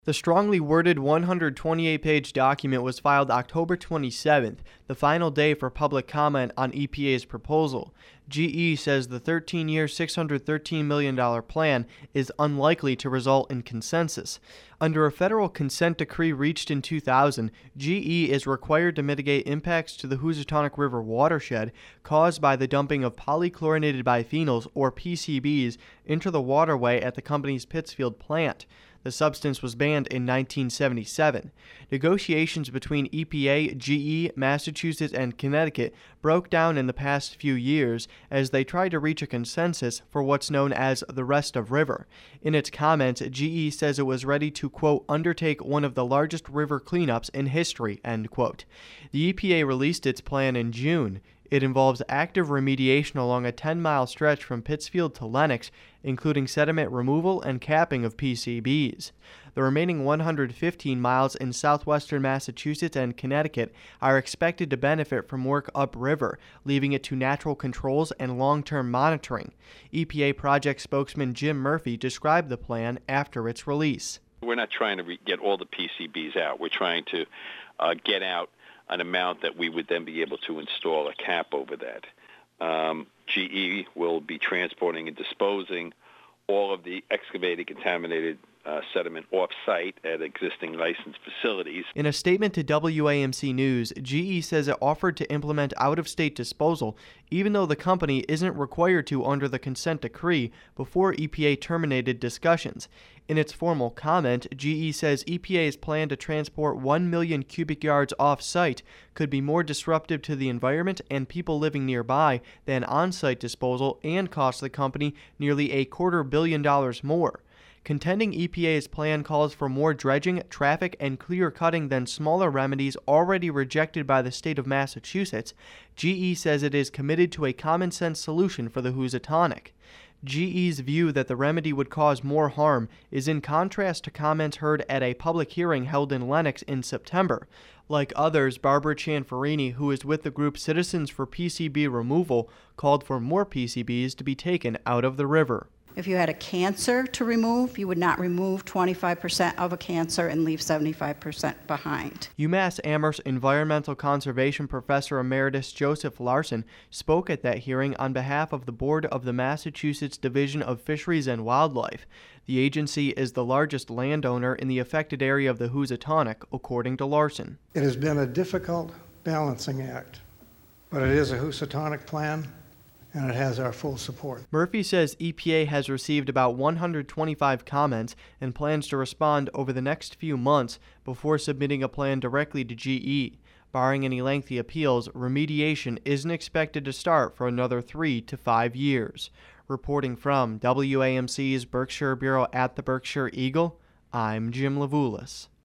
The strongly worded 128-page document was filed October 27th, the final day for public comment on EPA's proposal. GE says the 13-year, $613 million plan is unlikely to result in consensus. Under a federal consent decree reached in 2000, GE is required to mitigate impacts to the Housatonic River watershed caused by the dumping of polychlorinated biphenyls, or PCBs, into the waterway at the company's Pittsfield plant. The substance was banned in 1977. Negotiations between EPA, GE, Massachusetts, and Connecticut broke down in the past few years as they tried to reach a consensus for what's known as the rest of river. In its comments, GE says it was ready to, quote, undertake one of the largest river cleanups in history, end quote. The EPA released its plan in June. It involves active remediation along a 10-mile stretch from Pittsfield to Lenox, including sediment removal and capping of PCBs. The remaining 115 miles in southwestern Massachusetts and Connecticut are expected to benefit from work upriver, leaving it to natural controls and long-term monitoring. EPA project spokesman Jim Murphy described the plan after its release. We're not trying to get all the PCBs out. We're trying to get out an amount that we would then be able to install a cap over that. GE will be transporting and disposing all of the excavated contaminated sediment off-site at existing licensed facilities. In a statement to WAMC News, GE says it offered to implement out-of-state disposal, even though the company isn't required to under the consent decree, before EPA terminated discussions. In its formal comment, GE says EPA's plan to transport 1 million cubic yards off-site could be more disruptive to the environment and people living nearby than on-site disposal and cost the company nearly $250 million more. Contending EPA's plan calls for more dredging, traffic, and clear cutting than smaller remedies already rejected by the state of Massachusetts, GE says it is committed to a common-sense solution for the Housatonic. GE's view that the remedy would cause more harm is in contrast to comments heard at a public hearing held in Lenox in September. Like others, Barbara Cianfarini, who is with the group Citizens for PCB Removal, called for more PCBs to be taken out of the river. If you had a cancer to remove, you would not remove 25% of a cancer and leave 75% behind. UMass Amherst Environmental Conservation Professor Emeritus Joseph Larson spoke at that hearing on behalf of the board of the Massachusetts Division of Fisheries and Wildlife. The agency is the largest landowner in the affected area of the Housatonic, according to Larson. It has been a difficult balancing act, but it is a Housatonic plan, and it has our full support. Murphy says EPA has received about 125 comments and plans to respond over the next few months before submitting a plan directly to GE. Barring any lengthy appeals, remediation isn't expected to start for another 3 to 5 years. Reporting from WAMC's Berkshire Bureau at the Berkshire Eagle, I'm Jim Levulis.